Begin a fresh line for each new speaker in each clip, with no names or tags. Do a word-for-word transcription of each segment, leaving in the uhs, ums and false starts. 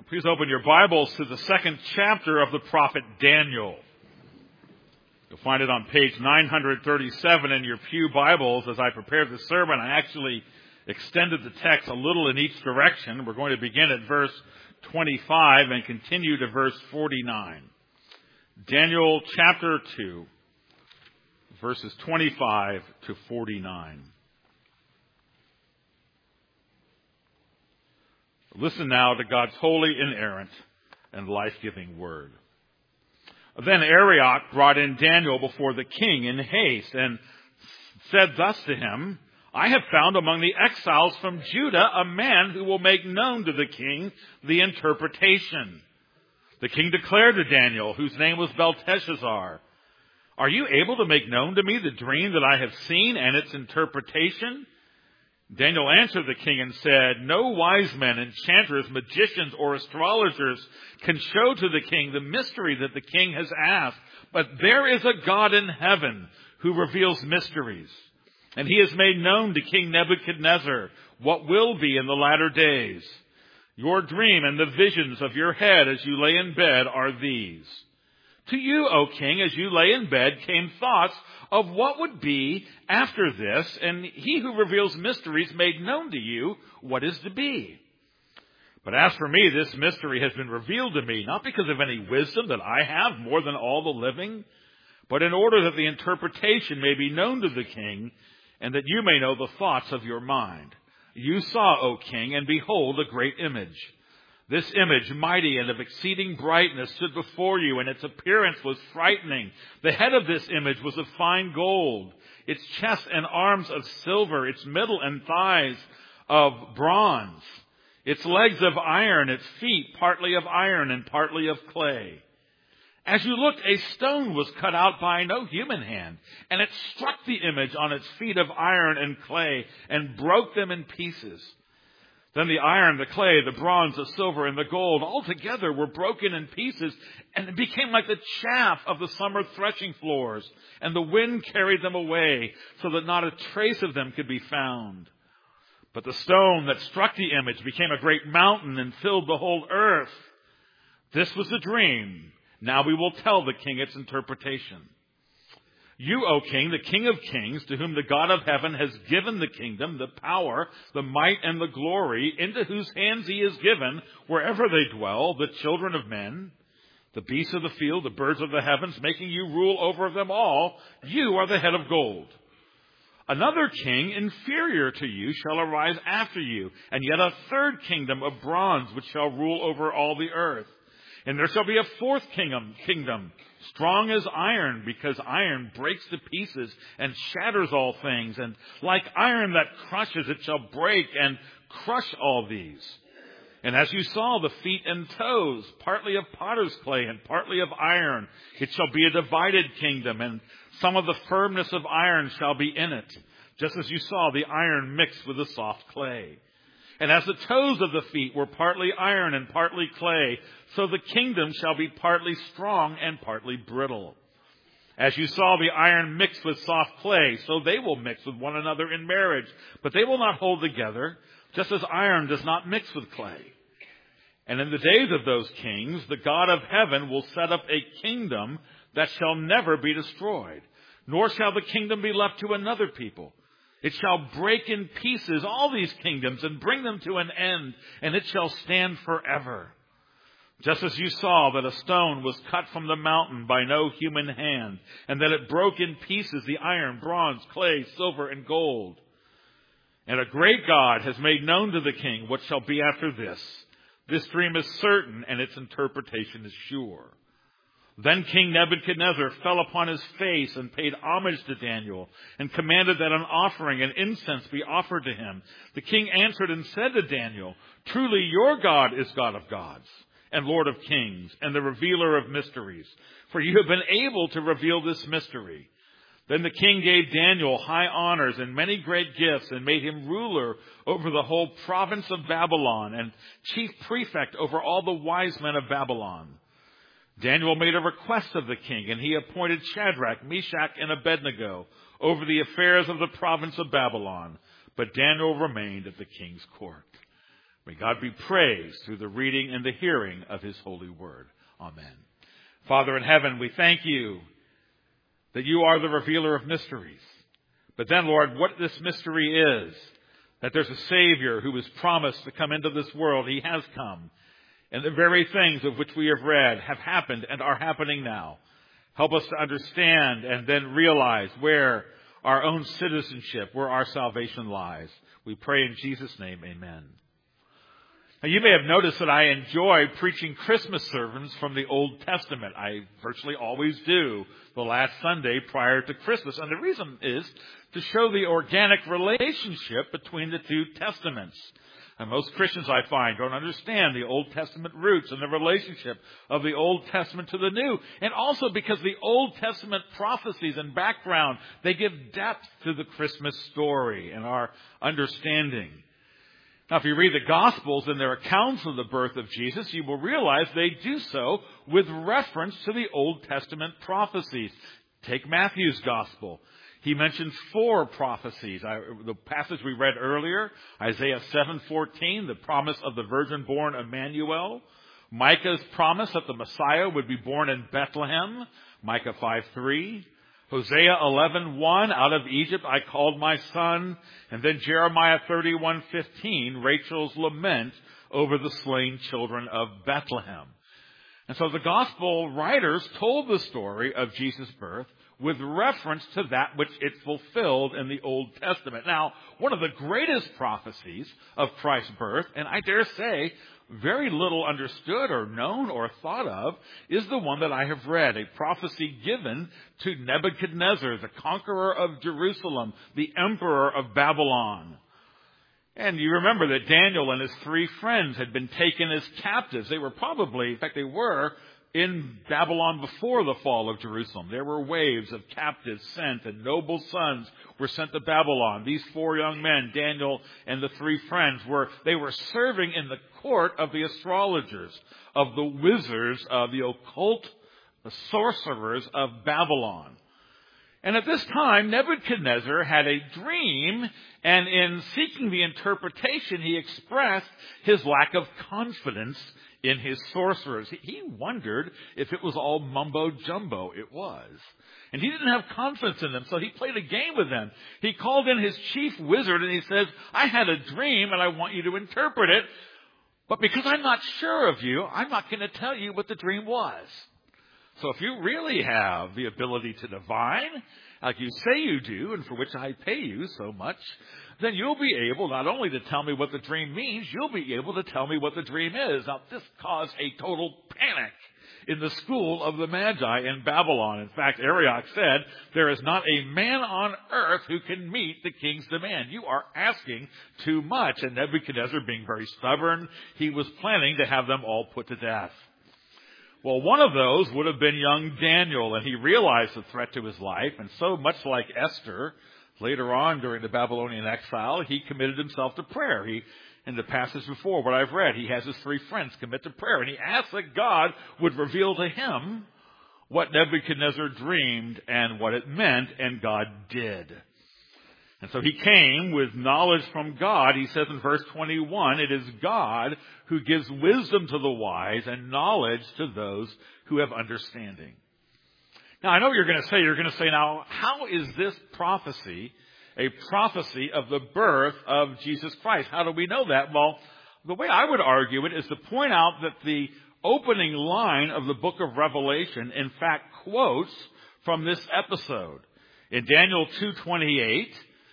Please open your Bibles to the second chapter of the prophet Daniel. You'll find it on page nine thirty-seven in your pew Bibles. As I prepared the sermon, I actually extended the text a little in each direction. We're going to begin at verse twenty-five and continue to verse forty-nine. Daniel chapter two, verses twenty-five to forty-nine. Listen now to God's holy, inerrant, and life-giving word. Then Arioch brought in Daniel before the king in haste and said thus to him, I have found among the exiles from Judah a man who will make known to the king the interpretation. The king declared to Daniel, whose name was Belteshazzar, Are you able to make known to me the dream that I have seen and its interpretation? Daniel answered the king and said, No wise men, enchanters, magicians, or astrologers can show to the king the mystery that the king has asked. But there is a God in heaven who reveals mysteries. And he has made known to King Nebuchadnezzar what will be in the latter days. Your dream and the visions of your head as you lay in bed are these. To you, O king, as you lay in bed, came thoughts of what would be after this, and he who reveals mysteries made known to you what is to be. But as for me, this mystery has been revealed to me, not because of any wisdom that I have more than all the living, but in order that the interpretation may be known to the king, and that you may know the thoughts of your mind. You saw, O king, and behold, a great image. This image, mighty and of exceeding brightness, stood before you, and its appearance was frightening. The head of this image was of fine gold, its chest and arms of silver, its middle and thighs of bronze, its legs of iron, its feet partly of iron and partly of clay. As you looked, a stone was cut out by no human hand, and it struck the image on its feet of iron and clay and broke them in pieces. Then the iron, the clay, the bronze, the silver, and the gold all together were broken in pieces, and it became like the chaff of the summer threshing floors, and the wind carried them away, so that not a trace of them could be found. But the stone that struck the image became a great mountain and filled the whole earth. This was the dream. Now we will tell the king its interpretation. You, O king, the king of kings, to whom the God of heaven has given the kingdom, the power, the might, and the glory, into whose hands he is given, wherever they dwell, the children of men, the beasts of the field, the birds of the heavens, making you rule over them all, you are the head of gold. Another king inferior to you shall arise after you, and yet a third kingdom of bronze, which shall rule over all the earth. And there shall be a fourth kingdom, kingdom, strong as iron, because iron breaks to pieces and shatters all things. And like iron that crushes, it shall break and crush all these. And as you saw the feet and toes, partly of potter's clay and partly of iron, it shall be a divided kingdom, and some of the firmness of iron shall be in it, just as you saw the iron mixed with the soft clay. And as the toes of the feet were partly iron and partly clay, so the kingdom shall be partly strong and partly brittle. As you saw the iron mixed with soft clay, so they will mix with one another in marriage, but they will not hold together, just as iron does not mix with clay. And in the days of those kings, the God of heaven will set up a kingdom that shall never be destroyed, nor shall the kingdom be left to another people. It shall break in pieces all these kingdoms and bring them to an end, and it shall stand forever. Just as you saw that a stone was cut from the mountain by no human hand, and that it broke in pieces the iron, bronze, clay, silver, and gold. And a great God has made known to the king what shall be after this. This dream is certain, and its interpretation is sure. Then King Nebuchadnezzar fell upon his face and paid homage to Daniel and commanded that an offering and incense be offered to him. The king answered and said to Daniel, Truly your God is God of gods and Lord of kings and the revealer of mysteries, for you have been able to reveal this mystery. Then the king gave Daniel high honors and many great gifts and made him ruler over the whole province of Babylon and chief prefect over all the wise men of Babylon. Daniel made a request of the king, and he appointed Shadrach, Meshach, and Abednego over the affairs of the province of Babylon. But Daniel remained at the king's court. May God be praised through the reading and the hearing of his holy word. Amen. Father in heaven, we thank you that you are the revealer of mysteries. But then, Lord, what this mystery is, that there's a Savior who was promised to come into this world. He has come. And the very things of which we have read have happened and are happening now. Help us to understand and then realize where our own citizenship, where our salvation lies. We pray in Jesus' name, amen. Now, you may have noticed that I enjoy preaching Christmas sermons from the Old Testament. I virtually always do the last Sunday prior to Christmas. And the reason is to show the organic relationship between the two testaments. And most Christians, I find, don't understand the Old Testament roots and the relationship of the Old Testament to the New. And also because the Old Testament prophecies and background, they give depth to the Christmas story and our understanding. Now, if you read the Gospels and their accounts of the birth of Jesus, you will realize they do so with reference to the Old Testament prophecies. Take Matthew's Gospel. He mentions four prophecies. I, the passage we read earlier, Isaiah seven fourteen, the promise of the virgin born Emmanuel. Micah's promise that the Messiah would be born in Bethlehem, Micah five three. Hosea eleven one, out of Egypt I called my son. And then Jeremiah thirty-one fifteen, Rachel's lament over the slain children of Bethlehem. And so the gospel writers told the story of Jesus' birth with reference to that which it fulfilled in the Old Testament. Now, one of the greatest prophecies of Christ's birth, and I dare say very little understood or known or thought of, is the one that I have read, a prophecy given to Nebuchadnezzar, the conqueror of Jerusalem, the emperor of Babylon. And you remember that Daniel and his three friends had been taken as captives. They were probably, in fact they were, in Babylon before the fall of Jerusalem. There were waves of captives sent, and noble sons were sent to Babylon. These four young men, Daniel and the three friends, were they were serving in the court of the astrologers, of the wizards, of the occult, the sorcerers of Babylon. And at this time, Nebuchadnezzar had a dream, and in seeking the interpretation, he expressed his lack of confidence in his sorcerers. He wondered if it was all mumbo-jumbo. It was. And he didn't have confidence in them, so he played a game with them. He called in his chief wizard, and he says, I had a dream, and I want you to interpret it. But because I'm not sure of you, I'm not going to tell you what the dream was. So if you really have the ability to divine, like you say you do, and for which I pay you so much, then you'll be able not only to tell me what the dream means, you'll be able to tell me what the dream is. Now, this caused a total panic in the school of the Magi in Babylon. In fact, Arioch said, there is not a man on earth who can meet the king's demand. You are asking too much. And Nebuchadnezzar, being very stubborn, he was planning to have them all put to death. Well, one of those would have been young Daniel, and he realized the threat to his life, and so much like Esther, later on during the Babylonian exile, he committed himself to prayer. He, in the passage before, what I've read, he has his three friends commit to prayer, and he asked that God would reveal to him what Nebuchadnezzar dreamed and what it meant, and God did. And so he came with knowledge from God. He says in verse twenty-one, it is God who gives wisdom to the wise and knowledge to those who have understanding. Now, I know what you're going to say. You're going to say, now, how is this prophecy a prophecy of the birth of Jesus Christ? How do we know that? Well, the way I would argue it is to point out that the opening line of the book of Revelation, in fact, quotes from this episode. In Daniel two twenty-eight,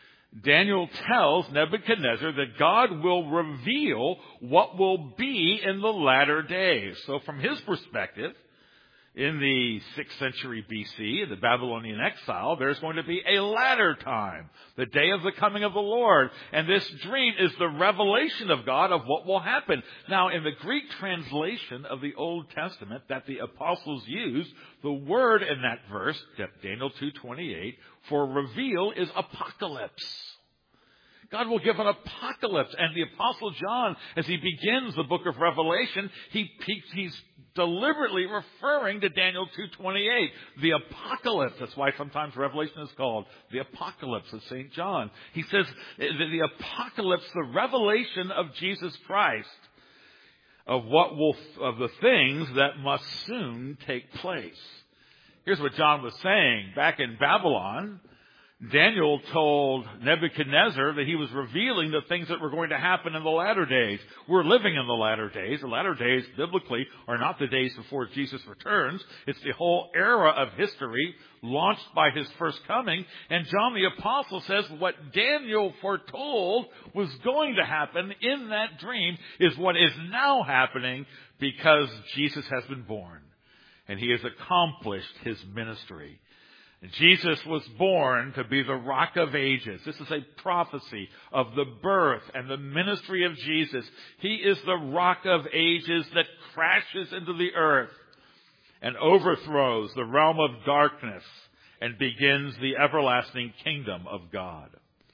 Daniel tells Nebuchadnezzar that God will reveal what will be in the latter days. So from his perspective, in the sixth century B C, the Babylonian exile, there's going to be a latter time, the day of the coming of the Lord. And this dream is the revelation of God of what will happen. Now, in the Greek translation of the Old Testament that the apostles used, the word in that verse, Daniel two twenty-eight, for reveal is apocalypse. God will give an apocalypse. And the Apostle John, as he begins the book of Revelation, he, he he's deliberately referring to Daniel two twenty-eight, the apocalypse. That's why sometimes Revelation is called the apocalypse of Saint John. He says the, the apocalypse, the revelation of Jesus Christ, of what will, of the things that must soon take place. Here's what John was saying. Back in Babylon, Daniel told Nebuchadnezzar that he was revealing the things that were going to happen in the latter days. We're living in the latter days. The latter days, biblically, are not the days before Jesus returns. It's the whole era of history launched by his first coming. And John the Apostle says what Daniel foretold was going to happen in that dream is what is now happening because Jesus has been born. And he has accomplished his ministry. Jesus was born to be the Rock of Ages. This is a prophecy of the birth and the ministry of Jesus. He is the Rock of Ages that crashes into the earth and overthrows the realm of darkness and begins the everlasting kingdom of God.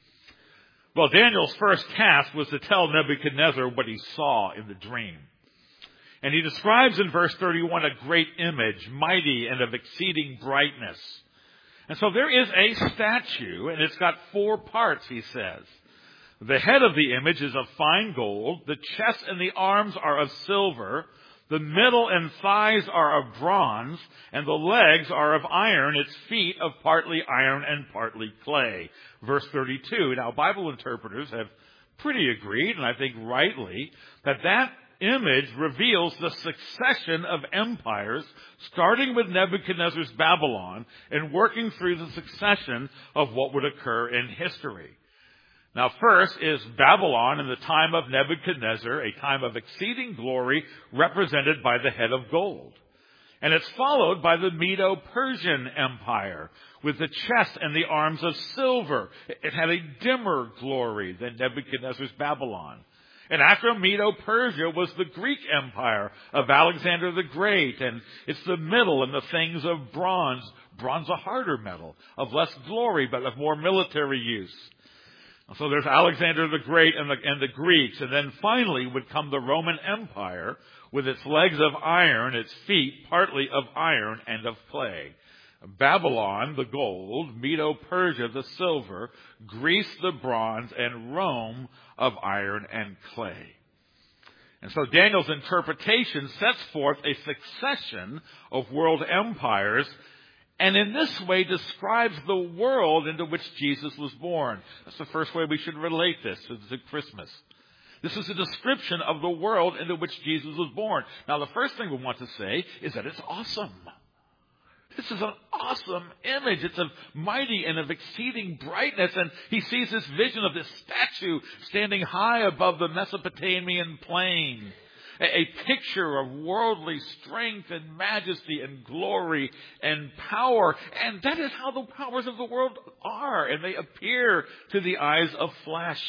Well, Daniel's first task was to tell Nebuchadnezzar what he saw in the dream. And he describes in verse thirty-one a great image, mighty and of exceeding brightness. And so there is a statue, and it's got four parts, he says. The head of the image is of fine gold. The chest and the arms are of silver. The middle and thighs are of bronze. And the legs are of iron, its feet of partly iron and partly clay. Verse thirty-two. Now, Bible interpreters have pretty agreed, and I think rightly, that that image reveals the succession of empires, starting with Nebuchadnezzar's Babylon and working through the succession of what would occur in history. Now, first is Babylon in the time of Nebuchadnezzar, a time of exceeding glory represented by the head of gold. And it's followed by the Medo-Persian Empire with the chest and the arms of silver. It had a dimmer glory than Nebuchadnezzar's Babylon. And after Medo-Persia was the Greek Empire of Alexander the Great. And it's the middle and the things of bronze. Bronze, a harder metal, of less glory, but of more military use. So there's Alexander the Great and the, and the Greeks. And then finally would come the Roman Empire with its legs of iron, its feet partly of iron and of clay. Babylon, the gold, Medo-Persia, the silver, Greece, the bronze, and Rome of iron and clay. And so Daniel's interpretation sets forth a succession of world empires, and in this way describes the world into which Jesus was born. That's the first way we should relate this to Christmas. This is a description of the world into which Jesus was born. Now, the first thing we want to say is that it's awesome. This is an awesome image. It's of mighty and of exceeding brightness. And he sees this vision of this statue standing high above the Mesopotamian plain. A, a picture of worldly strength and majesty and glory and power. And that is how the powers of the world are. And they appear to the eyes of flesh.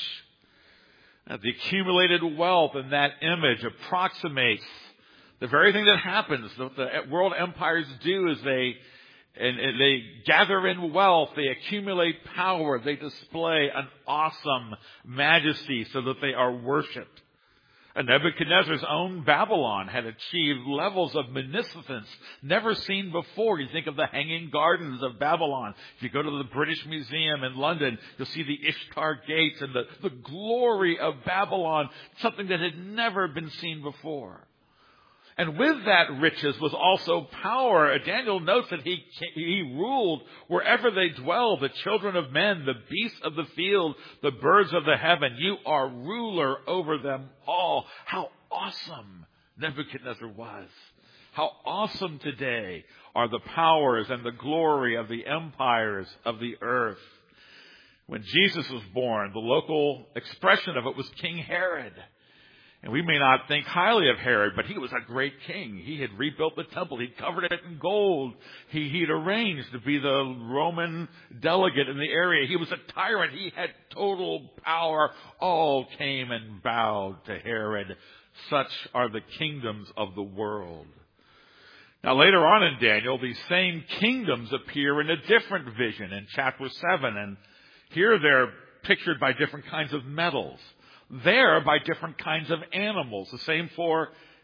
Now, the accumulated wealth in that image approximates the very thing that happens, that the world empires do is they, and, and they gather in wealth, they accumulate power, they display an awesome majesty so that they are worshipped. And Nebuchadnezzar's own Babylon had achieved levels of magnificence never seen before. You think of the Hanging Gardens of Babylon. If you go to the British Museum in London, you'll see the Ishtar Gates and the, the glory of Babylon, something that had never been seen before. And with that riches was also power. Daniel notes that he, he ruled wherever they dwell, the children of men, the beasts of the field, the birds of the heaven. You are ruler over them all. How awesome Nebuchadnezzar was. How awesome today are the powers and the glory of the empires of the earth. When Jesus was born, the local expression of it was King Herod. And we may not think highly of Herod, but he was a great king. He had rebuilt the temple. He'd covered it in gold. He, he'd arranged to be the Roman delegate in the area. He was a tyrant. He had total power. All came and bowed to Herod. Such are the kingdoms of the world. Now, later on in Daniel, these same kingdoms appear in a different vision in chapter seven. And here they're pictured by different kinds of metals. There by different kinds of animals. The same for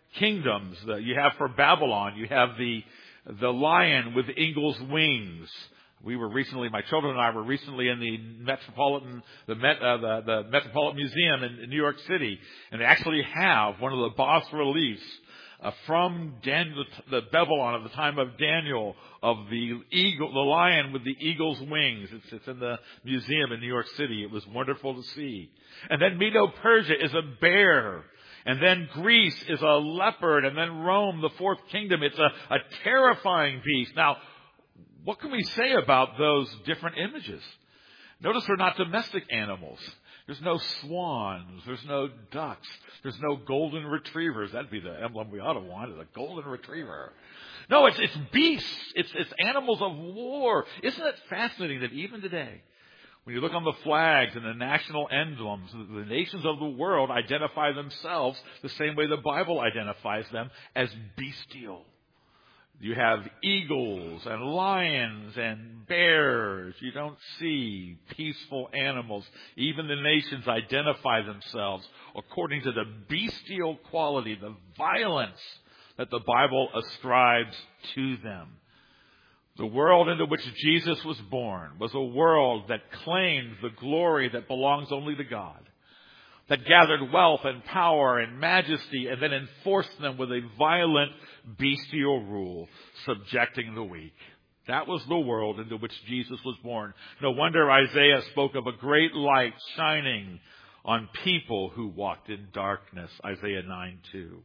kingdoms. The, you have for Babylon, you have the the lion with eagle's wings. We were recently, my children and I were recently in the Metropolitan, the, Met, uh, the, the Metropolitan Museum in, in New York City, and they actually have one of the bas reliefs uh, from Daniel, the Babylon of the time of Daniel, of the eagle, the lion with the eagle's wings. It's, it's in the museum in New York City. It was wonderful to see. And then Medo-Persia is a bear. And then Greece is a leopard. And then Rome, the fourth kingdom, it's a, a terrifying beast. Now, what can we say about those different images? Notice they're not domestic animals. There's no swans. There's no ducks. There's no golden retrievers. That'd be the emblem we ought to want, is a golden retriever. No, it's, it's beasts. It's, it's animals of war. Isn't it fascinating that even today, when you look on the flags and the national emblems, the nations of the world identify themselves the same way the Bible identifies them, as bestial. You have eagles and lions and bears. You don't see peaceful animals. Even the nations identify themselves according to the bestial quality, the violence that the Bible ascribes to them. The world into which Jesus was born was a world that claimed the glory that belongs only to God, that gathered wealth and power and majesty and then enforced them with a violent bestial rule, subjecting the weak. That was the world into which Jesus was born. No wonder Isaiah spoke of a great light shining on people who walked in darkness, Isaiah nine two.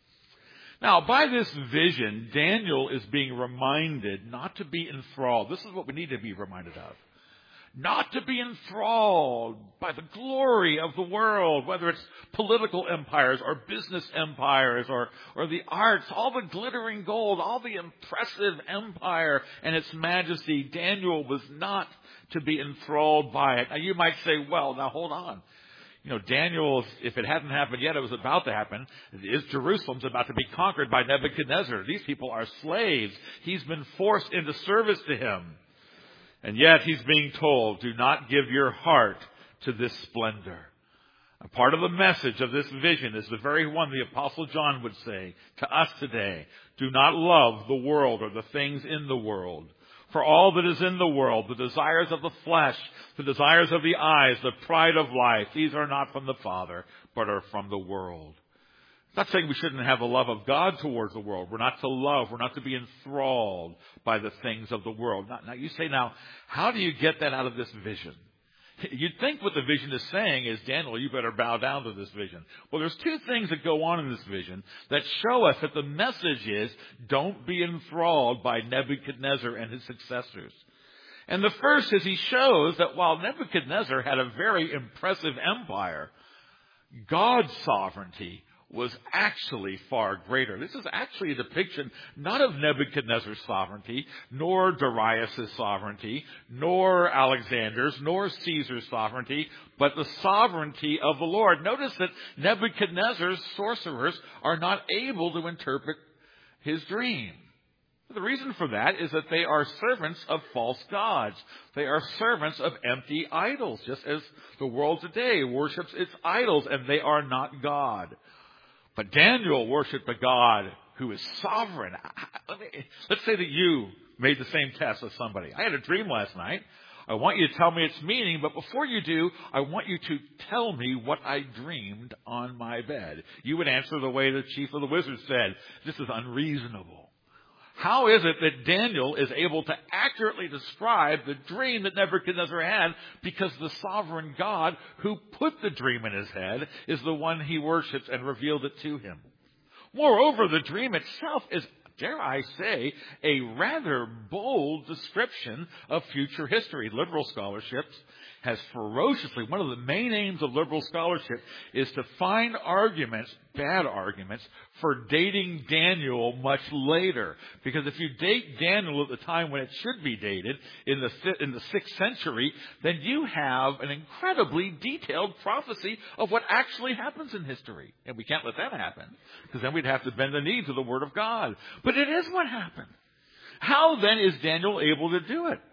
Now, by this vision, Daniel is being reminded not to be enthralled. This is what we need to be reminded of. Not to be enthralled by the glory of the world, whether it's political empires or business empires or, or the arts, all the glittering gold, all the impressive empire and its majesty. Daniel was not to be enthralled by it. Now, you might say, well, now hold on. You know, Daniel, if it hadn't happened yet, it was about to happen. Is Jerusalem's about to be conquered by Nebuchadnezzar. These people are slaves. He's been forced into service to him. And yet he's being told, do not give your heart to this splendor. A part of the message of this vision is the very one the Apostle John would say to us today. Do not love the world or the things in the world. For all that is in the world, the desires of the flesh, the desires of the eyes, the pride of life, these are not from the Father, but are from the world. I'm not saying we shouldn't have the love of God towards the world. We're not to love. We're not to be enthralled by the things of the world. Now, now you say, now, how do you get that out of this vision? You'd think what the vision is saying is, Daniel, you better bow down to this vision. Well, there's two things that go on in this vision that show us that the message is, don't be enthralled by Nebuchadnezzar and his successors. And the first is he shows that while Nebuchadnezzar had a very impressive empire, God's sovereignty was actually far greater. This is actually a depiction not of Nebuchadnezzar's sovereignty, nor Darius' sovereignty, nor Alexander's, nor Caesar's sovereignty, but the sovereignty of the Lord. Notice that Nebuchadnezzar's sorcerers are not able to interpret his dream. The reason for that is that they are servants of false gods. They are servants of empty idols, just as the world today worships its idols, and they are not God. But Daniel worshipped a God who is sovereign. Let's say that you made the same test as somebody. I had a dream last night. I want you to tell me its meaning, but before you do, I want you to tell me what I dreamed on my bed. You would answer the way the chief of the wizards said, this is unreasonable. How is it that Daniel is able to accurately describe the dream that Nebuchadnezzar had? Because the sovereign God who put the dream in his head is the one he worships and revealed it to him. Moreover, the dream itself is, dare I say, a rather bold description of future history. Liberal scholarship has ferociously, one of the main aims of liberal scholarship is to find arguments, bad arguments, for dating Daniel much later. Because if you date Daniel at the time when it should be dated, in the in the sixth century, then you have an incredibly detailed prophecy of what actually happens in history. And we can't let that happen, because then we'd have to bend the knee to the Word of God. But it is what happened. How then is Daniel able to do it?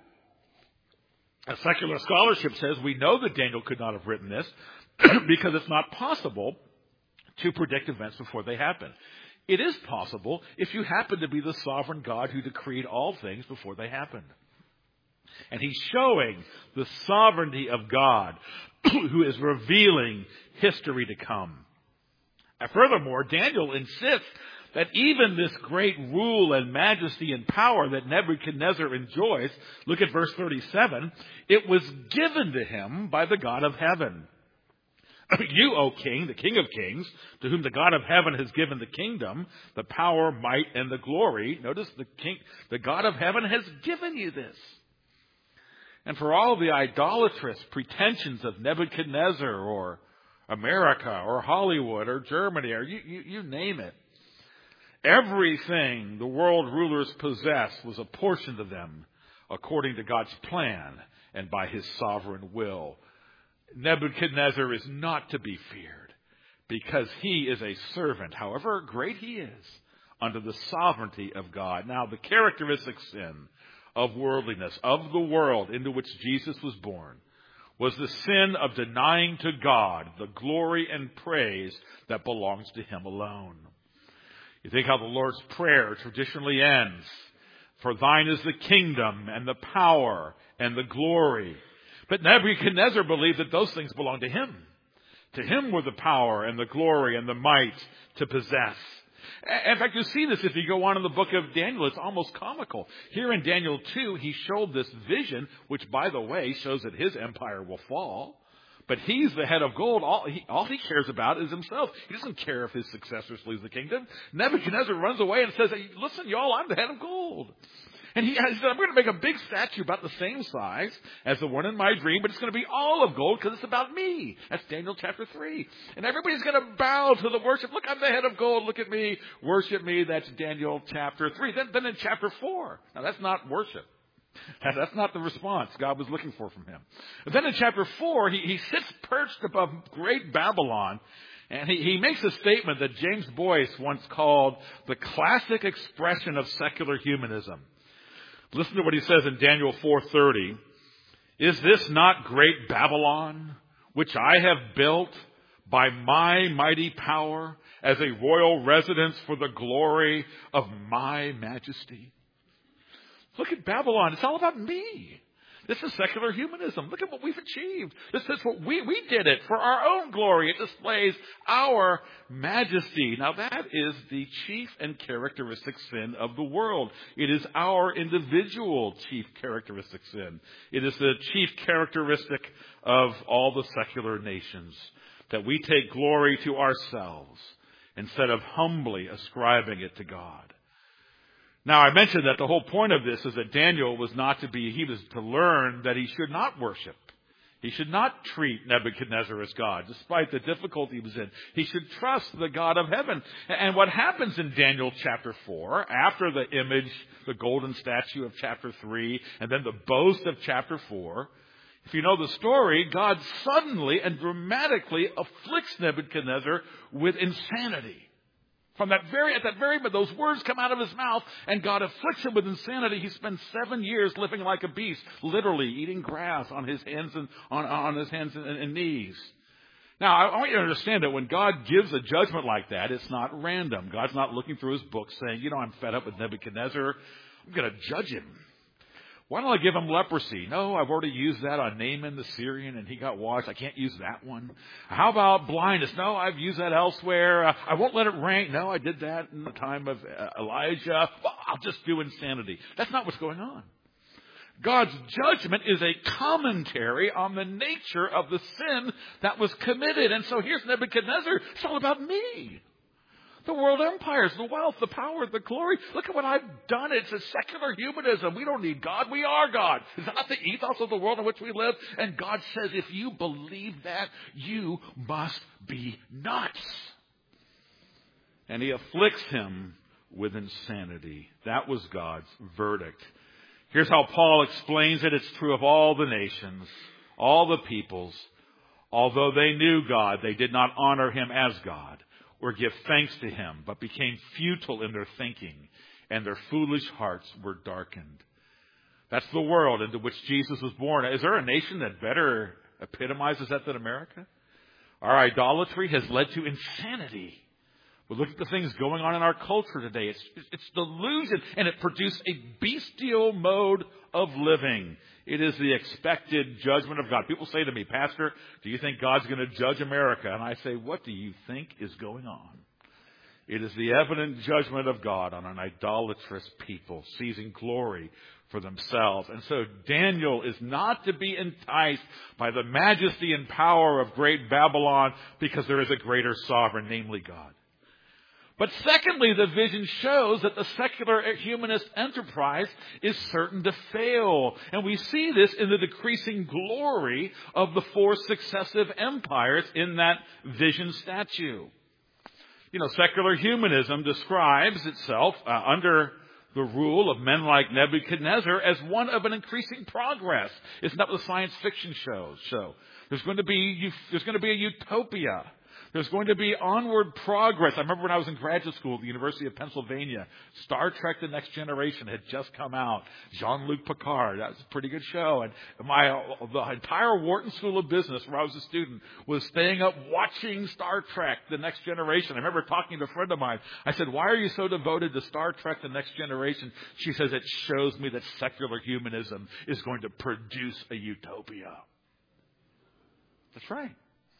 A secular scholarship says we know that Daniel could not have written this because it's not possible to predict events before they happen. It is possible if you happen to be the sovereign God who decreed all things before they happened. And he's showing the sovereignty of God who is revealing history to come. And furthermore, Daniel insists that even this great rule and majesty and power that Nebuchadnezzar enjoys, look at verse thirty-seven, it was given to him by the God of heaven. You, O king, the king of kings, to whom the God of heaven has given the kingdom, the power, might, and the glory. Notice the king, the God of heaven has given you this. And for all the idolatrous pretensions of Nebuchadnezzar or America or Hollywood or Germany or you, you, you name it, everything the world rulers possessed was apportioned to them according to God's plan and by his sovereign will. Nebuchadnezzar is not to be feared because he is a servant, however great he is, under the sovereignty of God. Now, the characteristic sin of worldliness, of the world into which Jesus was born, was the sin of denying to God the glory and praise that belongs to him alone. You think how the Lord's Prayer traditionally ends. For thine is the kingdom and the power and the glory. But Nebuchadnezzar believed that those things belonged to him. To him were the power and the glory and the might to possess. In fact, you see this if you go on in the book of Daniel. It's almost comical. Here in Daniel two, he showed this vision, which, by the way, shows that his empire will fall. But he's the head of gold. All he, all he cares about is himself. He doesn't care if his successors lose the kingdom. Nebuchadnezzar runs away and says, hey, listen, y'all, I'm the head of gold. And he said, I'm going to make a big statue about the same size as the one in my dream, but it's going to be all of gold because it's about me. That's Daniel chapter three. And everybody's going to bow to the worship. Look, I'm the head of gold. Look at me. Worship me. That's Daniel chapter three. Then, then in chapter four. Now, that's not worship. That's not the response God was looking for from him. But then in chapter four, he, he sits perched above great Babylon. And he, he makes a statement that James Boyce once called the classic expression of secular humanism. Listen to what he says in Daniel four thirty. Is this not great Babylon, which I have built by my mighty power as a royal residence for the glory of my majesty? Look at Babylon. It's all about me. This is secular humanism. Look at what we've achieved. This is what we, we did it for our own glory. It displays our majesty. Now that is the chief and characteristic sin of the world. It is our individual chief characteristic sin. It is the chief characteristic of all the secular nations, that we take glory to ourselves instead of humbly ascribing it to God. Now, I mentioned that the whole point of this is that Daniel was not to be, he was to learn that he should not worship. He should not treat Nebuchadnezzar as God, despite the difficulty he was in. He should trust the God of heaven. And what happens in Daniel chapter four, after the image, the golden statue of chapter three, and then the boast of chapter four, if you know the story, God suddenly and dramatically afflicts Nebuchadnezzar with insanity. From that very, at that very moment, those words come out of his mouth, and God afflicts him with insanity. He spends seven years living like a beast, literally eating grass on his hands and on, on his hands and, and knees. Now, I want you to understand that when God gives a judgment like that, it's not random. God's not looking through his book saying, you know, I'm fed up with Nebuchadnezzar. I'm going to judge him. Why don't I give him leprosy? No, I've already used that on Naaman the Syrian, and he got washed. I can't use that one. How about blindness? No, I've used that elsewhere. Uh, I won't let it rain. No, I did that in the time of uh, Elijah. Well, I'll just do insanity. That's not what's going on. God's judgment is a commentary on the nature of the sin that was committed. And so here's Nebuchadnezzar. It's all about me. The world empires, the wealth, the power, the glory. Look at what I've done. It's a secular humanism. We don't need God. We are God. Is that not the ethos of the world in which we live? And God says, if you believe that, you must be nuts. And he afflicts him with insanity. That was God's verdict. Here's how Paul explains it. It's true of all the nations, all the peoples. Although they knew God, they did not honor him as God or give thanks to him, but became futile in their thinking, and their foolish hearts were darkened. That's the world into which Jesus was born. Is there a nation that better epitomizes that than America? Our idolatry has led to insanity But look at the things going on in our culture today. It's, it's delusion, and it produced a bestial mode of living. It is the expected judgment of God. People say to me, Pastor, do you think God's going to judge America? And I say, what do you think is going on? It is the evident judgment of God on an idolatrous people, seizing glory for themselves. And so Daniel is not to be enticed by the majesty and power of great Babylon, because there is a greater sovereign, namely God. But secondly, the vision shows that the secular humanist enterprise is certain to fail. And we see this in the decreasing glory of the four successive empires in that vision statue. You know, secular humanism describes itself uh, under the rule of men like Nebuchadnezzar as one of an increasing progress. Isn't that what the science fiction shows show? There's going to be there's going to be a utopia. There's going to be onward progress. I remember when I was in graduate school at the University of Pennsylvania, Star Trek The Next Generation had just come out. Jean-Luc Picard, that was a pretty good show. And my the entire Wharton School of Business, where I was a student, was staying up watching Star Trek The Next Generation. I remember talking to a friend of mine. I said, why are you so devoted to Star Trek The Next Generation? She says, it shows me that secular humanism is going to produce a utopia. That's right.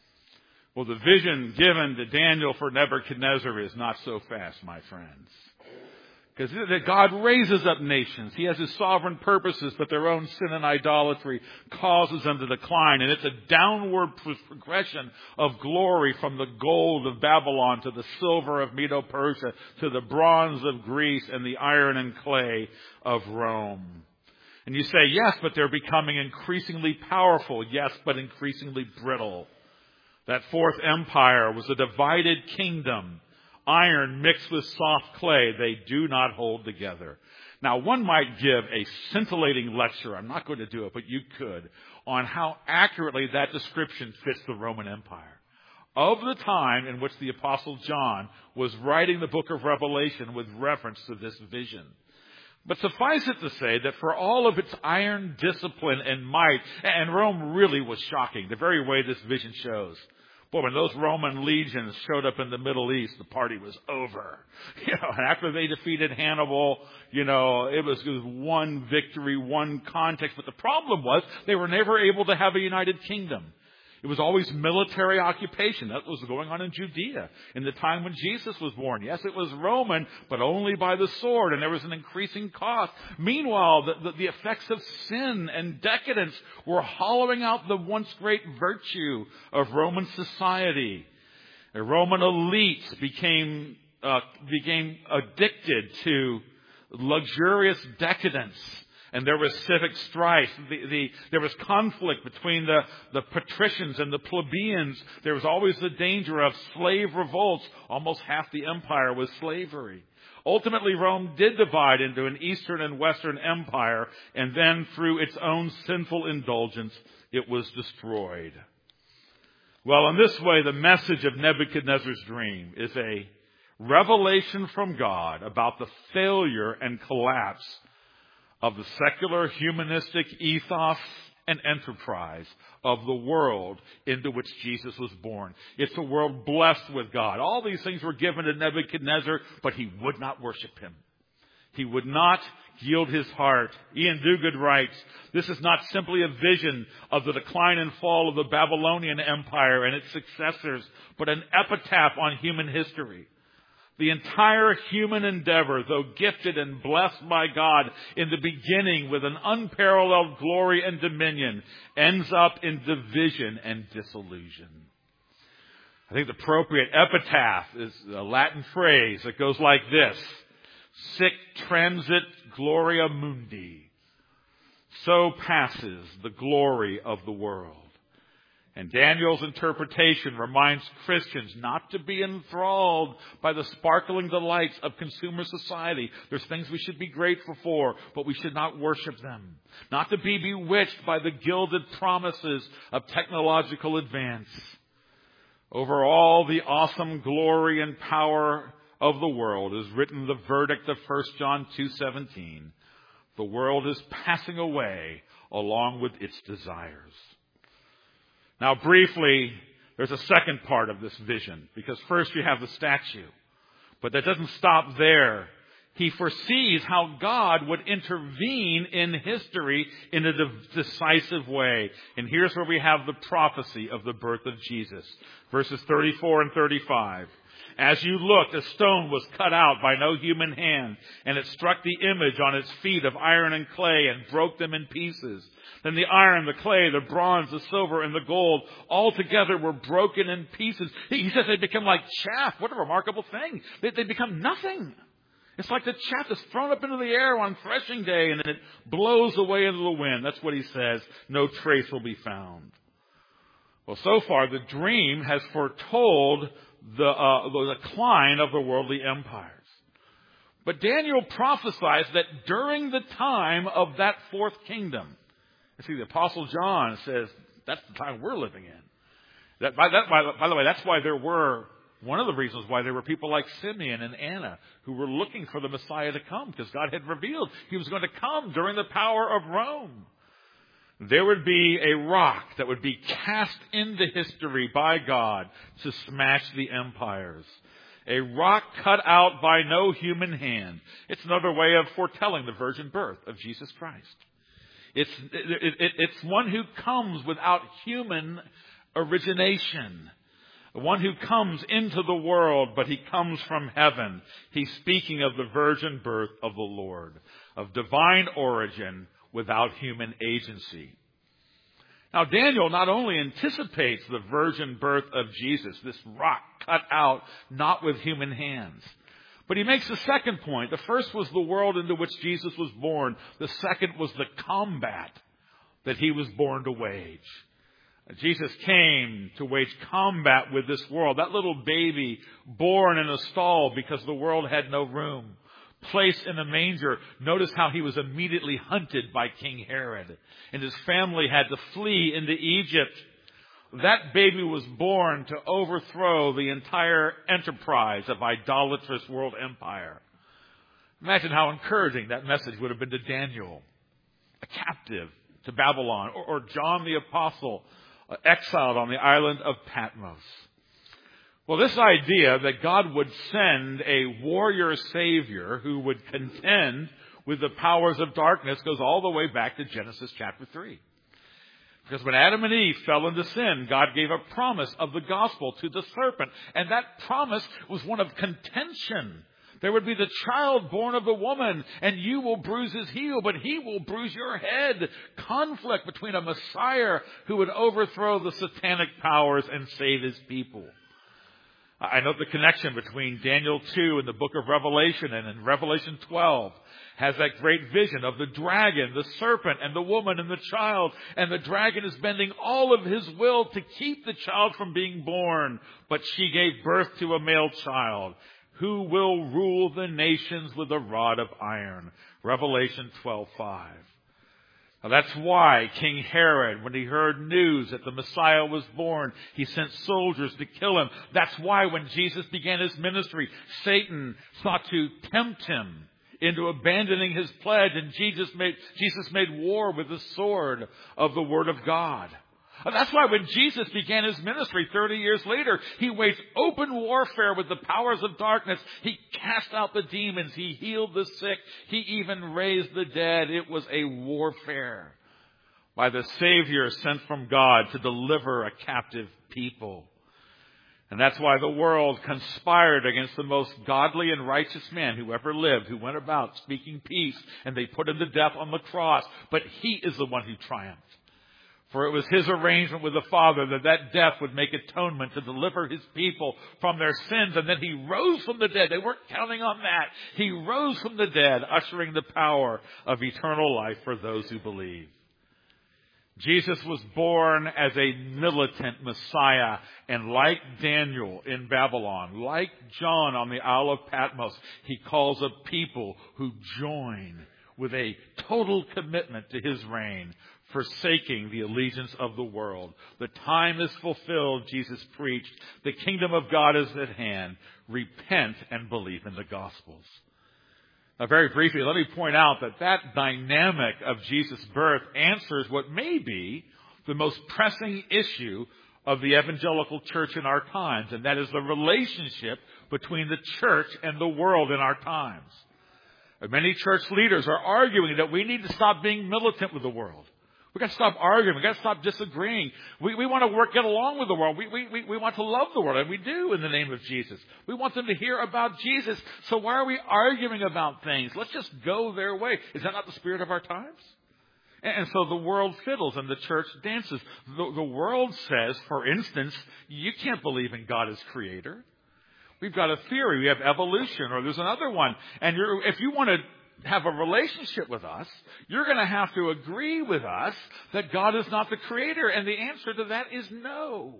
Well, the vision given to Daniel for Nebuchadnezzar is not so fast, my friends. Because God raises up nations. He has His sovereign purposes, but their own sin and idolatry causes them to decline. And it's a downward progression of glory from the gold of Babylon to the silver of Medo-Persia to the bronze of Greece and the iron and clay of Rome. And you say, yes, but they're becoming increasingly powerful. Yes, but increasingly brittle. That fourth empire was a divided kingdom, iron mixed with soft clay. They do not hold together. Now, one might give a scintillating lecture, I'm not going to do it, but you could, on how accurately that description fits the Roman Empire. Of the time in which the Apostle John was writing the book of Revelation with reference to this vision. But suffice it to say that for all of its iron discipline and might, and Rome really was shocking, the very way this vision shows. Boy, when those Roman legions showed up in the Middle East, the party was over. You know, and after they defeated Hannibal, you know, it was, it was one victory, one context. But the problem was they were never able to have a united kingdom. It was always military occupation. That was going on in Judea in the time when Jesus was born. Yes, it was Roman, but only by the sword, and there was an increasing cost. Meanwhile, the, the, the effects of sin and decadence were hollowing out the once great virtue of Roman society. The Roman elites became, uh, became addicted to luxurious decadence. And there was civic strife. The, the, there was conflict between the, the patricians and the plebeians. There was always the danger of slave revolts. Almost half the empire was slavery. Ultimately, Rome did divide into an Eastern and Western empire, and then through its own sinful indulgence, it was destroyed. Well, in this way, the message of Nebuchadnezzar's dream is a revelation from God about the failure and collapse of the secular humanistic ethos and enterprise of the world into which Jesus was born. It's a world blessed with God. All these things were given to Nebuchadnezzar, but he would not worship him. He would not yield his heart. Ian Duguid writes, this is not simply a vision of the decline and fall of the Babylonian Empire and its successors, but an epitaph on human history. The entire human endeavor, though gifted and blessed by God in the beginning with an unparalleled glory and dominion, ends up in division and disillusion. I think the appropriate epitaph is a Latin phrase that goes like this: Sic transit gloria mundi. So passes the glory of the world. And Daniel's interpretation reminds Christians not to be enthralled by the sparkling delights of consumer society. There's things we should be grateful for, but we should not worship them. Not to be bewitched by the gilded promises of technological advance. Over all the awesome glory and power of the world is written the verdict of First John two seventeen. The world is passing away along with its desires. Now, briefly, there's a second part of this vision, because first you have the statue. But that doesn't stop there. He foresees how God would intervene in history in a decisive way. And here's where we have the prophecy of the birth of Jesus. Verses thirty-four and thirty-five. As you looked, a stone was cut out by no human hand, and it struck the image on its feet of iron and clay and broke them in pieces. Then the iron, the clay, the bronze, the silver, and the gold all together were broken in pieces. He says they become like chaff. What a remarkable thing. They, they become nothing. It's like the chaff that's thrown up into the air on threshing day, and then it blows away into the wind. That's what he says. No trace will be found. Well, so far, the dream has foretold the, uh, the decline of the worldly empires. But Daniel prophesies that during the time of that fourth kingdom, you see, the Apostle John says that's the time we're living in. That, by, that, by, by the way, that's why there were, one of the reasons why there were people like Simeon and Anna who were looking for the Messiah to come, because God had revealed he was going to come during the power of Rome. There would be a rock that would be cast into history by God to smash the empires. A rock cut out by no human hand. It's another way of foretelling the virgin birth of Jesus Christ. It's, it, it, it's one who comes without human origination. One who comes into the world, but he comes from heaven. He's speaking of the virgin birth of the Lord, of divine origin, without human agency. Now, Daniel not only anticipates the virgin birth of Jesus, this rock cut out not with human hands, but he makes a second point. The first was the world into which Jesus was born. The second was the combat that he was born to wage. Jesus came to wage combat with this world. That little baby born in a stall because the world had no room, placed in a manger. Notice how he was immediately hunted by King Herod, and his family had to flee into Egypt. That baby was born to overthrow the entire enterprise of idolatrous world empire. Imagine how encouraging that message would have been to Daniel, a captive to Babylon, or, or John the Apostle, uh, exiled on the island of Patmos. Well, this idea that God would send a warrior savior who would contend with the powers of darkness goes all the way back to Genesis chapter three. Because when Adam and Eve fell into sin, God gave a promise of the gospel to the serpent. And that promise was one of contention. There would be the child born of a woman, and you will bruise his heel, but he will bruise your head. Conflict between a Messiah who would overthrow the satanic powers and save his people. I note the connection between Daniel two and the book of Revelation, and in Revelation twelve has that great vision of the dragon, the serpent, and the woman and the child. And the dragon is bending all of his will to keep the child from being born. But she gave birth to a male child who will rule the nations with a rod of iron. Revelation twelve five. Now that's why King Herod, when he heard news that the Messiah was born, he sent soldiers to kill him. That's why when Jesus began his ministry, Satan sought to tempt him into abandoning his pledge, and Jesus made, Jesus made war with the sword of the Word of God. And that's why when Jesus began his ministry thirty years later, he waged open warfare with the powers of darkness. He cast out the demons. He healed the sick. He even raised the dead. It was a warfare by the Savior sent from God to deliver a captive people. And that's why the world conspired against the most godly and righteous man who ever lived, who went about speaking peace, and they put him to death on the cross. But he is the one who triumphed. For it was his arrangement with the Father that that death would make atonement to deliver his people from their sins. And then he rose from the dead. They weren't counting on that. He rose from the dead, ushering the power of eternal life for those who believe. Jesus was born as a militant Messiah. And like Daniel in Babylon, like John on the Isle of Patmos, he calls a people who join with a total commitment to his reign, forsaking the allegiance of the world. The time is fulfilled, Jesus preached. The kingdom of God is at hand. Repent and believe in the Gospels. Now, very briefly, let me point out that that dynamic of Jesus' birth answers what may be the most pressing issue of the evangelical church in our times, and that is the relationship between the church and the world in our times. Many church leaders are arguing that we need to stop being militant with the world. We've got to stop arguing. We've got to stop disagreeing. We, we want to work, get along with the world. We, we, we, we want to love the world, and we do in the name of Jesus. We want them to hear about Jesus. So why are we arguing about things? Let's just go their way. Is that not the spirit of our times? And, and so the world fiddles and the church dances. The, the world says, for instance, you can't believe in God as creator. We've got a theory. We have evolution, or there's another one. And you're, if you want to have a relationship with us, you're going to have to agree with us that God is not the creator. And the answer to that is no.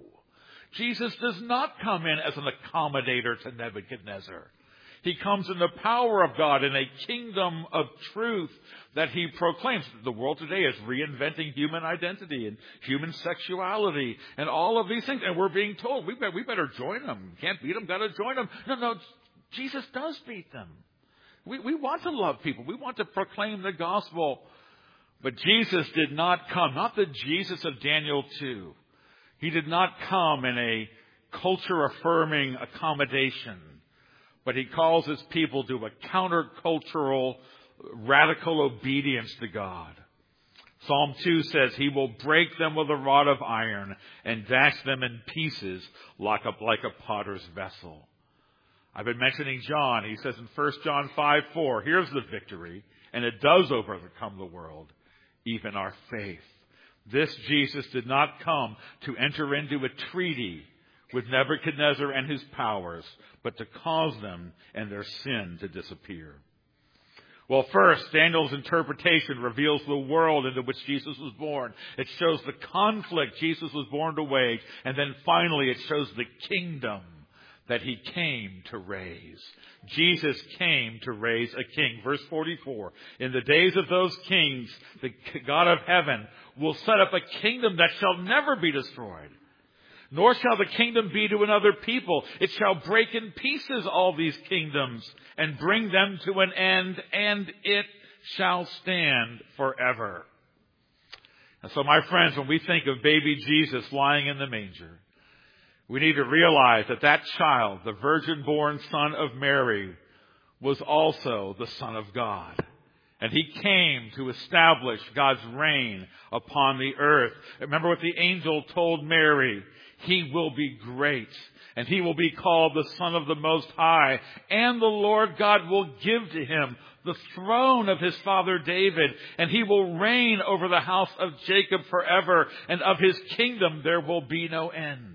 Jesus does not come in as an accommodator to Nebuchadnezzar. He comes in the power of God in a kingdom of truth that he proclaims. The world today is reinventing human identity and human sexuality and all of these things. And we're being told we better, we better join them. Can't beat them, got to join them. No, no, Jesus does beat them. We, we want to love people. We want to proclaim the gospel. But Jesus did not come, not the Jesus of Daniel two. He did not come in a culture-affirming accommodation. But he calls his people to a countercultural, radical obedience to God. Psalm two says, he will break them with a rod of iron and dash them in pieces like a, like a potter's vessel. I've been mentioning John. He says in First John five four, here's the victory, and it does overcome the world, even our faith. This Jesus did not come to enter into a treaty with Nebuchadnezzar and his powers, but to cause them and their sin to disappear. Well, first, Daniel's interpretation reveals the world into which Jesus was born. It shows the conflict Jesus was born to wage. And then finally, it shows the kingdom that he came to raise. Jesus came to raise a king. Verse forty-four, in the days of those kings, the God of heaven will set up a kingdom that shall never be destroyed. Nor shall the kingdom be to another people. It shall break in pieces all these kingdoms and bring them to an end, and it shall stand forever. And so, my friends, when we think of baby Jesus lying in the manger, we need to realize that that child, the virgin-born son of Mary, was also the Son of God. And he came to establish God's reign upon the earth. Remember what the angel told Mary. He will be great, and he will be called the Son of the Most High, and the Lord God will give to him the throne of his father David, and he will reign over the house of Jacob forever, and of his kingdom there will be no end.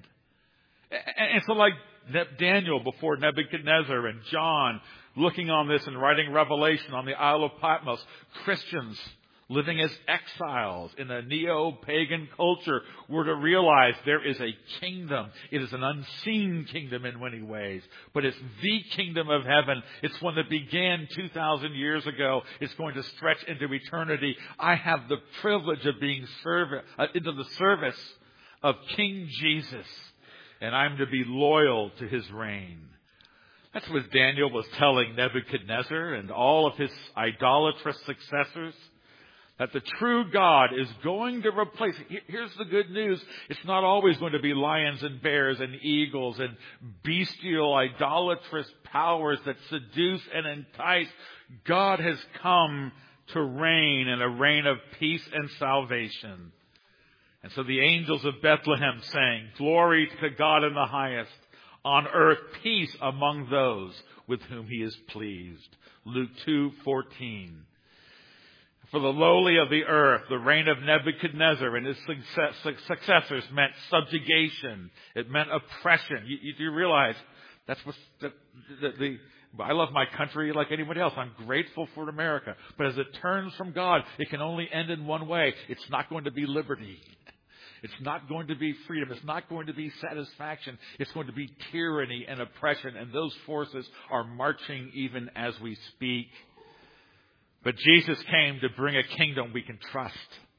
And so like Daniel before Nebuchadnezzar and John looking on this and writing Revelation on the Isle of Patmos, Christians living as exiles in a neo-pagan culture were to realize there is a kingdom. It is an unseen kingdom in many ways, but it's the kingdom of heaven. It's one that began two thousand years ago. It's going to stretch into eternity. I have the privilege of being serv- uh, into the service of King Jesus, and I'm to be loyal to his reign. That's what Daniel was telling Nebuchadnezzar and all of his idolatrous successors. That the true God is going to replace. Here's the good news. It's not always going to be lions and bears and eagles and bestial idolatrous powers that seduce and entice. God has come to reign in a reign of peace and salvation. And so the angels of Bethlehem sang, glory to God in the highest, on earth peace among those with whom he is pleased. Luke two fourteen. For the lowly of the earth, the reign of Nebuchadnezzar and his successors meant subjugation. It meant oppression. You, you do realize that's what the, the, the, I love my country like anybody else. I'm grateful for America. But as it turns from God, it can only end in one way. It's not going to be liberty. It's not going to be freedom. It's not going to be satisfaction. It's going to be tyranny and oppression. And those forces are marching even as we speak. But Jesus came to bring a kingdom we can trust,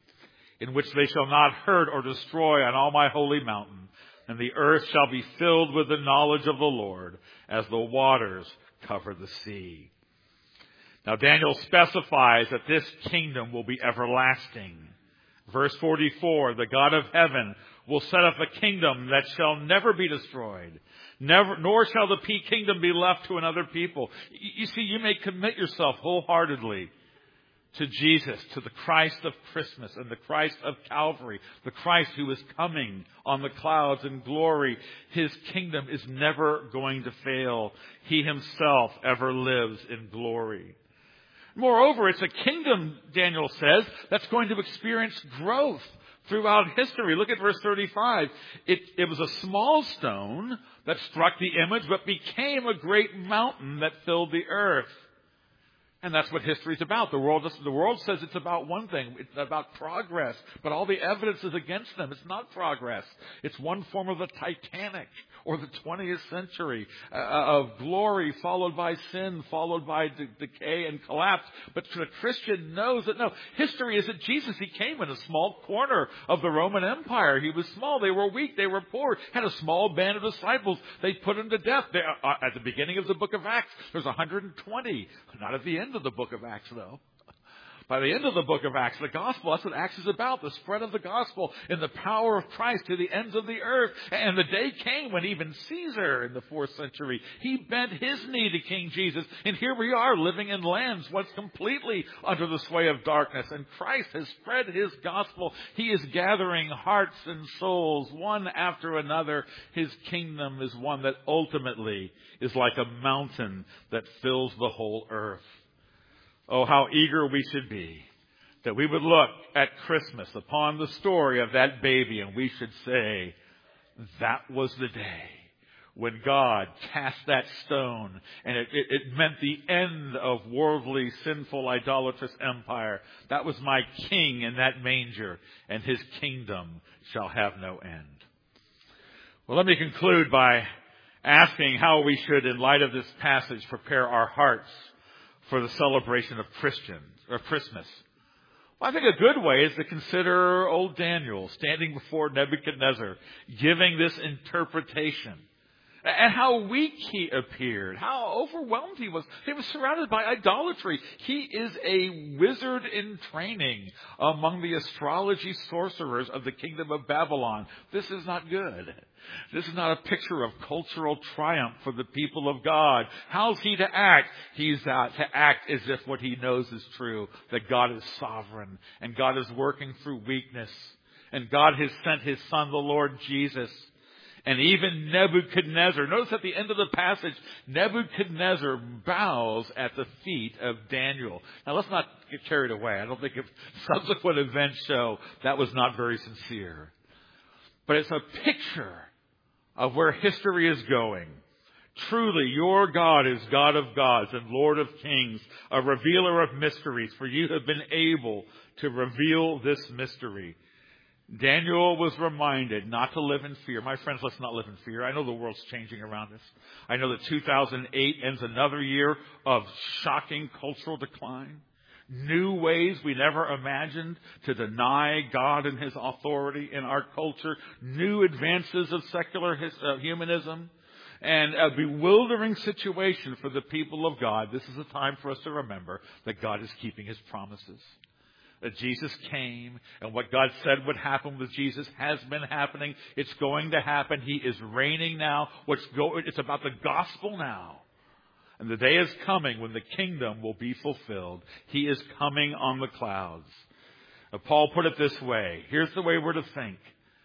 in which they shall not hurt or destroy on all my holy mountain, and the earth shall be filled with the knowledge of the Lord, as the waters cover the sea. Now Daniel specifies that this kingdom will be everlasting. Verse forty-four, the God of heaven will set up a kingdom that shall never be destroyed. Never, nor shall the kingdom be left to another people. You see, you may commit yourself wholeheartedly to Jesus, to the Christ of Christmas and the Christ of Calvary, the Christ who is coming on the clouds in glory. His kingdom is never going to fail. He himself ever lives in glory. Moreover, it's a kingdom, Daniel says, that's going to experience growth throughout history. Look at verse thirty-five. It, it was a small stone that struck the image, but became a great mountain that filled the earth. And that's what history is about. The world, the world says it's about one thing. It's about progress. But all the evidence is against them. It's not progress. It's one form of the Titanic or the twentieth century uh, of glory followed by sin, followed by de- decay and collapse. But the Christian knows that, no, history isn't Jesus. He came in a small corner of the Roman Empire. He was small. They were weak. They were poor. Had a small band of disciples. They put him to death. They, uh, at the beginning of the book of Acts, there's one hundred twenty. Not at the end of the book of Acts, though. By the end of the book of Acts, the gospel, that's what Acts is about, the spread of the gospel in the power of Christ to the ends of the earth. And the day came when even Caesar in the fourth century, he bent his knee to King Jesus. And here we are living in lands once completely under the sway of darkness. And Christ has spread his gospel. He is gathering hearts and souls one after another. His kingdom is one that ultimately is like a mountain that fills the whole earth. Oh, how eager we should be that we would look at Christmas upon the story of that baby and we should say, that was the day when God cast that stone and it, it, it meant the end of worldly, sinful, idolatrous empire. That was my king in that manger, and his kingdom shall have no end. Well, let me conclude by asking how we should, in light of this passage, prepare our hearts for the celebration of Christians or Christmas. Well, I think a good way is to consider old Daniel standing before Nebuchadnezzar, giving this interpretation. And how weak he appeared, how overwhelmed he was. He was surrounded by idolatry. He is a wizard in training among the astrology sorcerers of the kingdom of Babylon. This is not good. This is not a picture of cultural triumph for the people of God. How's he to act? He's uh, to act as if what he knows is true, that God is sovereign and God is working through weakness. And God has sent his son, the Lord Jesus. And even Nebuchadnezzar, notice at the end of the passage, Nebuchadnezzar bows at the feet of Daniel. Now let's not get carried away. I don't think if subsequent events show that was not very sincere. But it's a picture of where history is going. Truly, your God is God of gods and Lord of kings, a revealer of mysteries, for you have been able to reveal this mystery. Daniel was reminded not to live in fear. My friends, let's not live in fear. I know the world's changing around us. I know that two thousand eight ends another year of shocking cultural decline. New ways we never imagined to deny God and his authority in our culture. New advances of secular his, uh, humanism. And a bewildering situation for the people of God. This is a time for us to remember that God is keeping his promises. That Jesus came, and what God said would happen with Jesus has been happening. It's going to happen. He is reigning now. What's go- it's about the gospel now. And the day is coming when the kingdom will be fulfilled. He is coming on the clouds. Now, Paul put it this way. Here's the way we're to think.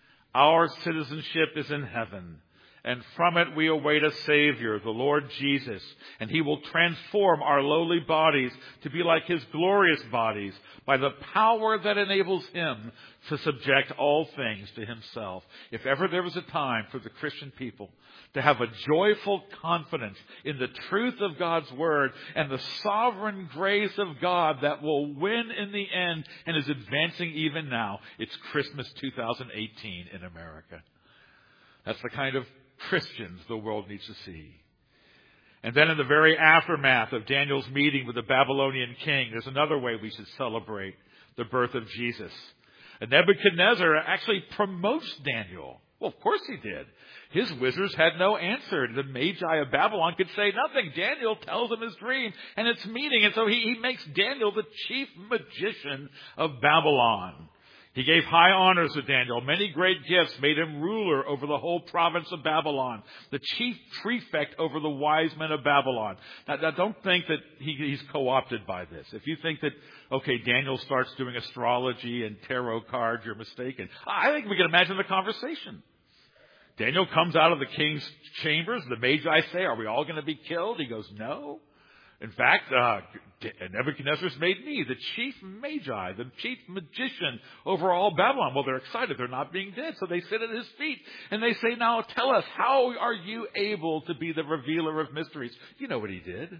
Our citizenship is in heaven. And from it we await a Savior, the Lord Jesus. And he will transform our lowly bodies to be like his glorious bodies by the power that enables him to subject all things to himself. If ever there was a time for the Christian people to have a joyful confidence in the truth of God's word and the sovereign grace of God that will win in the end and is advancing even now, it's Christmas two thousand eighteen in America. That's the kind of Christians the world needs to see. And then in the very aftermath of Daniel's meeting with the Babylonian king, there's another way we should celebrate the birth of Jesus. And Nebuchadnezzar actually promotes Daniel. Well, of course he did. His wizards had no answer. The Magi of Babylon could say nothing. Daniel tells him his dream and its meaning. And so he, he makes Daniel the chief magician of Babylon. He gave high honors to Daniel. Many great gifts, made him ruler over the whole province of Babylon, the chief prefect over the wise men of Babylon. Now, now don't think that he, he's co-opted by this. If you think that, okay, Daniel starts doing astrology and tarot cards, you're mistaken. I think we can imagine the conversation. Daniel comes out of the king's chambers. The Magi say, are we all going to be killed? He goes, no. In fact, uh, Nebuchadnezzar's made me the chief magi, the chief magician over all Babylon. Well, they're excited. They're not being dead. So they sit at his feet and they say, now tell us, how are you able to be the revealer of mysteries? You know what he did.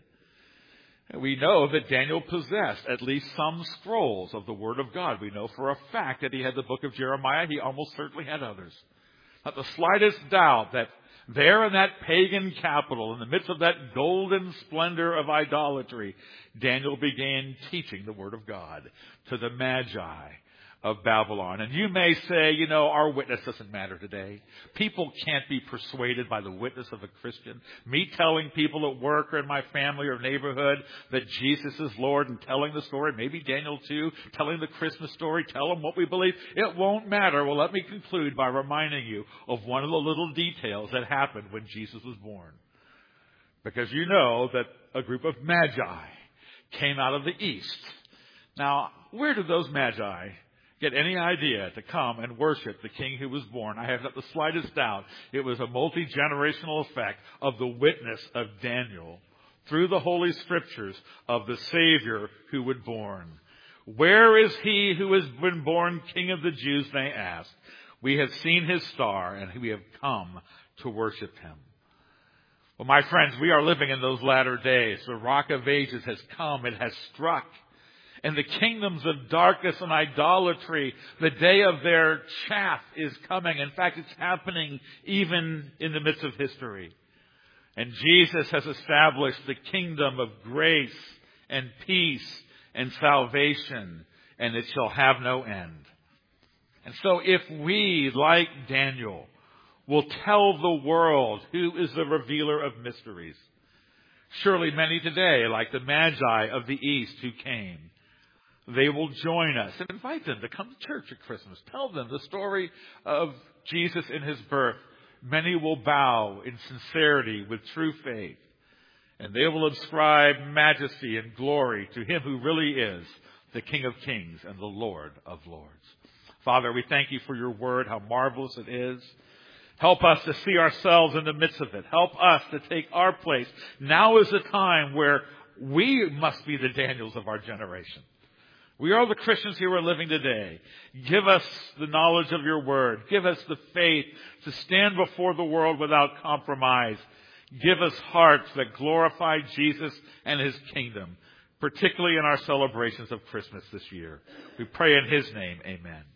We know that Daniel possessed at least some scrolls of the Word of God. We know for a fact that he had the book of Jeremiah. He almost certainly had others. Not the slightest doubt that there in that pagan capital, in the midst of that golden splendor of idolatry, Daniel began teaching the Word of God to the Magi of Babylon. And you may say, you know, our witness doesn't matter today. People can't be persuaded by the witness of a Christian. Me telling people at work or in my family or neighborhood that Jesus is Lord and telling the story, maybe Daniel too, telling the Christmas story, tell them what we believe, it won't matter. Well, let me conclude by reminding you of one of the little details that happened when Jesus was born. Because you know that a group of Magi came out of the east. Now, where did those Magi get any idea to come and worship the King who was born? I have not the slightest doubt it was a multi-generational effect of the witness of Daniel through the Holy Scriptures of the Savior who was born. Where is he who has been born King of the Jews, they asked. We have seen his star and we have come to worship him. Well, my friends, we are living in those latter days. The Rock of Ages has come. It has struck. And the kingdoms of darkness and idolatry, the day of their chaff is coming. In fact, it's happening even in the midst of history. And Jesus has established the kingdom of grace and peace and salvation, and it shall have no end. And so if we, like Daniel, will tell the world who is the revealer of mysteries, surely many today, like the Magi of the East who came, they will join us and invite them to come to church at Christmas. Tell them the story of Jesus in his birth. Many will bow in sincerity with true faith, and they will ascribe majesty and glory to him who really is the King of Kings and the Lord of Lords. Father, we thank you for your word, how marvelous it is. Help us to see ourselves in the midst of it. Help us to take our place. Now is the time where we must be the Daniels of our generation. We are the Christians who are living today. Give us the knowledge of your word. Give us the faith to stand before the world without compromise. Give us hearts that glorify Jesus and his kingdom, particularly in our celebrations of Christmas this year. We pray in his name, amen.